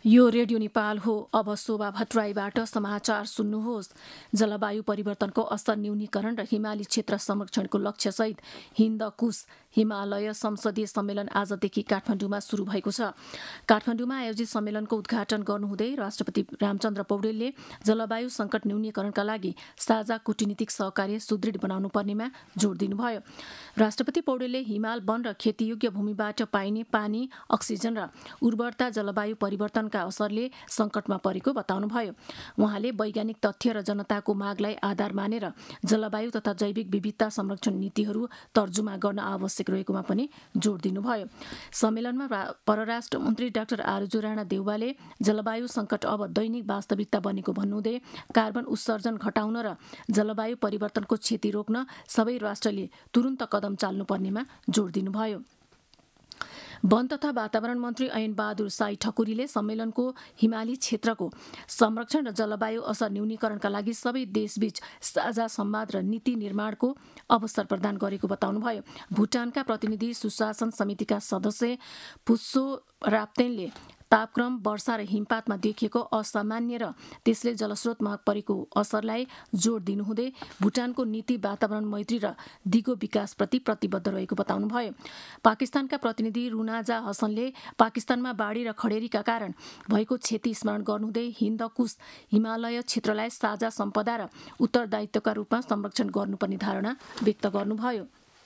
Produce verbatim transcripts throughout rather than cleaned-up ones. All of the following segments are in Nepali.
यो रेडियो नेपाल हो। अब शोभा भट्टराईबाट समाचार सुन्नुहोस्। जलवायु परिवर्तनको असर न्यूनीकरण र हिमाली क्षेत्र संरक्षणको लक्ष्यसहित हिन्द कुश हिमालय संसदीय सम्मेलन आजदेखि काठमाडौँमा सुरु भएको छ। काठमाडौँमा आयोजित सम्मेलनको उद्घाटन गर्नुहुँदै राष्ट्रपति रामचन्द्र पौडेलले जलवायु संकट न्यूनीकरणका लागि साझा कूटनीतिक सहकार्य सुदृढ बनाउनु पर्नेमा जोड दिनुभयो। राष्ट्रपति पौडेलले हिमाल वन र खेतीयोग्य भूमिबाट पाइने पानी, अक्सिजन र उर्वरता जलवायु परिवर्तनका असरले संकटमा परेको बताउनुभयो। उहाँले वैज्ञानिक तथ्य र जनताको मागलाई आधार मानेर जलवायु तथा जैविक विविधता संरक्षण नीतिहरू तर्जुमा गर्न आवश्यक रहेकोमा पनि जोड दिनुभयो। सम्मेलनमा परराष्ट्र मन्त्री डाक्टर आरुजु राणा देउवाले जलवायु संकट अब दैनिक वास्तविकता बनेको भन्नुहुँदै कार्बन उत्सर्जन घटाउन र जलवायु परिवर्तनको क्षति रोक्न सबै राष्ट्रले तुरुन्त कदम चाल्नुपर्नेमा जोड दिनुभयो। वन तथा वातावरण मन्त्री ऐन बहादुर साई ठकुरीले सम्मेलनको हिमाली क्षेत्रको संरक्षण र जलवायु असर न्यूनीकरणका लागि सबै देशबीच साझा संवाद र नीति निर्माणको अवसर प्रदान गरेको बताउनुभयो। भुटानका प्रतिनिधि सुशासन समितिका सदस्य पुत्सो राप्तेनले तापक्रम, वर्षा र हिमपातमा देखिएको असामान्य र त्यसले जलस्रोतमा परेको असरलाई जोड दिनुहुँदै भुटानको नीति वातावरण मैत्री र दिगो विकासप्रति प्रतिबद्ध रहेको बताउनुभयो। पाकिस्तानका प्रतिनिधि रुनाजा हसनले पाकिस्तानमा बाढी र खडेरीका कारण भएको क्षति स्मरण गर्नुहुँदै हिन्द कुश हिमालय क्षेत्रलाई साझा सम्पदा र उत्तरदायित्वका रूपमा संरक्षण गर्नुपर्ने धारणा व्यक्त गर्नुभयो।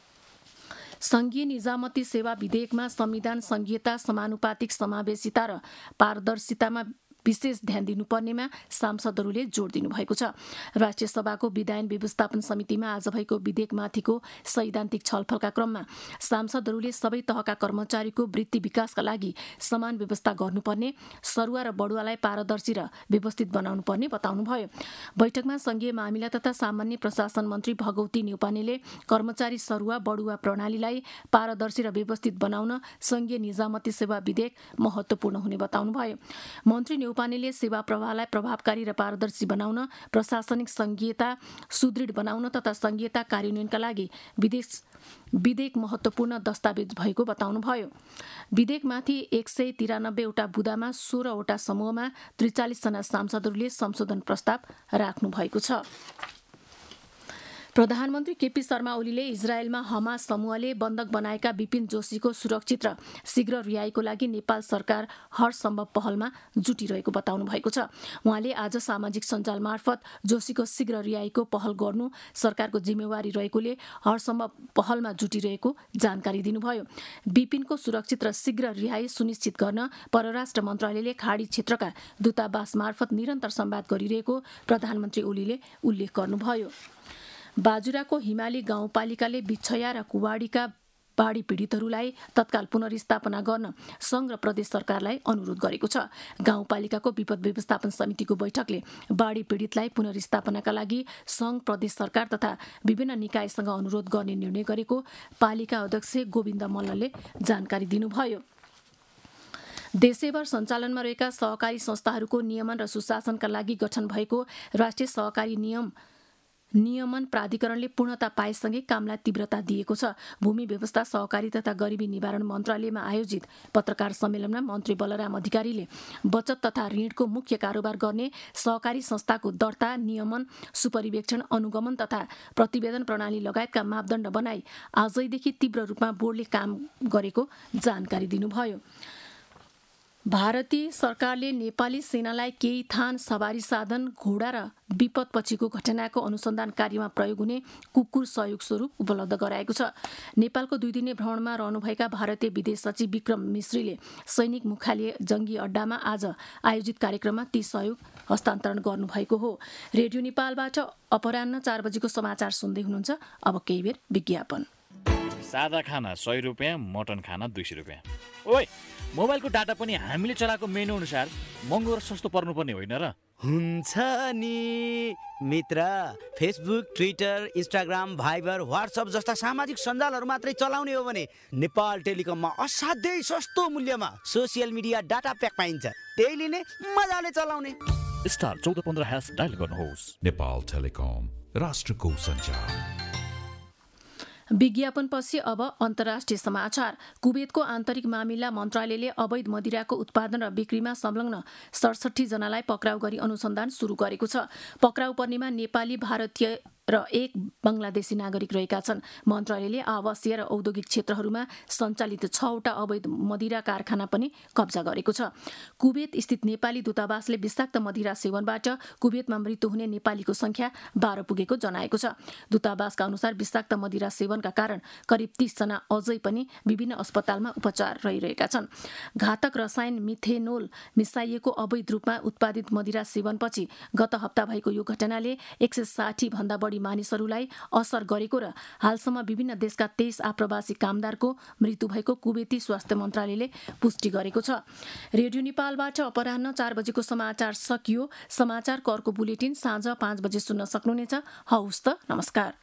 संघीय निजामती सेवा विधेयकमा संविधान संघीयता, समानुपातिक समावेशिता र पारदर्शितामा विशेष ध्यान दिनुपर्नेमा सांसदहरूले जोड दिनुभएको छ। राष्ट्रिय सभाको विधायन व्यवस्थापन समितिमा आज भएको विधेयकमाथिको सैद्धान्तिक छलफलका क्रममा सांसदहरूले सबै तहका कर्मचारीको वृत्ति विकासका लागि समान व्यवस्था गर्नुपर्ने, सरुवा र बढुवालाई पारदर्शी र व्यवस्थित बनाउनु पर्ने बताउनुभयो। बैठकमा संघीय मामिला तथा सामान्य प्रशासन मन्त्री भगवती न्यौपानेले कर्मचारी सरुवा बढुवा प्रणालीलाई पारदर्शी र व्यवस्थित बनाउन संघीय निजामती सेवा विधेयक महत्वपूर्ण हुने बताउनुभयो। मन्त्री न्यौपानेले सेवा प्रवाहलाई प्रभावकारी र पारदर्शी बनाउन, प्रशासनिक संघीयता सुदृढ बनाउन तथा संघीयता कार्यान्वयनका लागि विदेश विधेयक महत्वपूर्ण दस्तावेज भएको बताउनुभयो। विधेयकमाथि एक सय तिरानब्बेवटा बुदामा सोह्रवटा समूहमा त्रिचालिसजना सांसदहरूले संशोधन प्रस्ताव राख्नु भएको छ। प्रधानमन्त्री केपी शर्मा ओलीले इजरायलमा हमास समूहले बन्धक बनाएका विपिन जोशीको सुरक्षित र शीघ्र रिहाईको लागि नेपाल सरकार हर सम्भव पहलमा जुटिरहेको बताउनु भएको छ। उहाँले आज सामाजिक सञ्जाल मार्फत जोशीको शीघ्र रिहाईको पहल गर्नु सरकारको जिम्मेवारी रहेकोले हर सम्भव पहलमा जुटिरहेको जानकारी दिनुभयो। विपिनको सुरक्षित र शीघ्र रिहाई सुनिश्चित गर्न परराष्ट्र मन्त्रालयले खाडी क्षेत्रका दूतावास मार्फत निरन्तर संवाद गरिरहेको प्रधानमन्त्री ओलीले उल्लेख गर्नुभयो। बाजुराको हिमाली गाउँपालिकाले बिछया र कुवाडीका बाढी पीडितहरूलाई तत्काल पुनर्स्थापना गर्न संघ र प्रदेश सरकारलाई अनुरोध गरेको छ। गाउँपालिकाको विपद व्यवस्थापन समितिको बैठकले बाढी पीडितलाई पुनर्स्थापनाका लागि संघ, प्रदेश सरकार तथा विभिन्न निकायसँग अनुरोध गर्ने निर्णय गरेको पालिका अध्यक्ष गोविन्द मल्लले जानकारी दिनुभयो। देशैभर सञ्चालनमा रहेका सहकारी संस्थाहरूको नियमन र सुशासनका लागि गठन भएको राष्ट्रिय सहकारी नियम नियमन प्राधिकरणले पूर्णता पाएसँगै कामलाई तीव्रता दिएको छ। भूमि व्यवस्था, सहकारी तथा गरिबी निवारण मन्त्रालयमा आयोजित पत्रकार सम्मेलनमा मन्त्री बलराम अधिकारीले बचत तथा ऋणको मुख्य कारोबार गर्ने सहकारी संस्थाको दर्ता, नियमन, सुपरिवेक्षण, अनुगमन तथा प्रतिवेदन प्रणाली लगायतका मापदण्ड बनाई आजैदेखि तीव्र रूपमा बोर्डले काम गरेको जानकारी दिनुभयो। भारतीय सरकारले नेपाली सेनालाई केही थान, सवारी साधन, घोडा र विपदपछिको घटनाको अनुसन्धान कार्यमा प्रयोग हुने कुकुर सहयोग स्वरूप उपलब्ध गराएको छ। नेपालको दुई दिने भ्रमणमा रहनुभएका भारतीय विदेश सचिव विक्रम मिश्रीले सैनिक मुख्यालय जङ्गी अड्डामा आज आयोजित कार्यक्रममा ती सहयोग हस्तान्तरण गर्नुभएको हो। रेडियो नेपालबाट अपराह्न चार बजेको समाचार सुन्दै हुनुहुन्छ। अब केही बेर विज्ञापन। सादा खाना सय रुपियाँ, मटन खाना दुई सय रुपियाँ। ओइ, मोबाइलको डाटा पनि हामीले चलाएको मेनु अनुसार महँगो र सस्तो पर्नुपर्ने होइन र? हुन्छ नि मित्र, Facebook, Twitter, Instagram, Viber, WhatsApp जस्ता सामाजिक सञ्जालहरू मात्रै चलाउने हो भने नेपाल टेलिकममा असाध्यै सस्तो मूल्यमा सोसियल मिडिया डाटा प्याक पाइन्छ। त्यही लिने, मजाले चलाउने। स्टार चौध पन्ध्र ह्यास डायल गर्नुहोस्। नेपाल टेलिकम, राष्ट्रको सञ्चार। विज्ञापनपछि अब अन्तर्राष्ट्रिय समाचार। कुवेतको आन्तरिक मामिला मन्त्रालयले अवैध मदिराको उत्पादन र बिक्रीमा संलग्न सडसठी जनालाई पक्राउ गरी अनुसन्धान सुरु गरेको छ। पक्राउ पर्नेमा नेपाली, भारतीय र एक बंगलादेशी नागरिक रहेका छन्। मन्त्रालयले आवासीय र औद्योगिक क्षेत्रहरूमा सञ्चालित छवटा अवैध मदिरा कारखाना पनि कब्जा गरेको छ। कुवेत स्थित नेपाली दूतावासले विषाक्त मदिरा सेवनबाट कुवेतमा मृत्यु हुने नेपालीको संख्या बाह्र पुगेको जनाएको छ। दूतावासका अनुसार विषाक्त मदिरा सेवनका कारण करिब तीस जना अझै पनि विभिन्न अस्पतालमा उपचार रहिरहेका छन्। घातक रसायन मिथेनोल मिसाइएको अवैध रूपमा उत्पादित मदिरा सेवनपछि गत हप्ता भएको यो घटनाले एक सय साठी भन्दा बढी मानिसहरूलाई असर गरेको र हालसम्म विभिन्न देशका तेइस आप्रवासी कामदारको मृत्यु भएको कुवेती स्वास्थ्य मन्त्रालयले पुष्टि गरेको छ। रेडियो नेपालबाट अपराह्न चार बजेको समाचार सकियो। समाचारको अर्को बुलेटिन साँझ पाँच बजे सुन्न सक्नुहुनेछ। हवस् त, नमस्कार।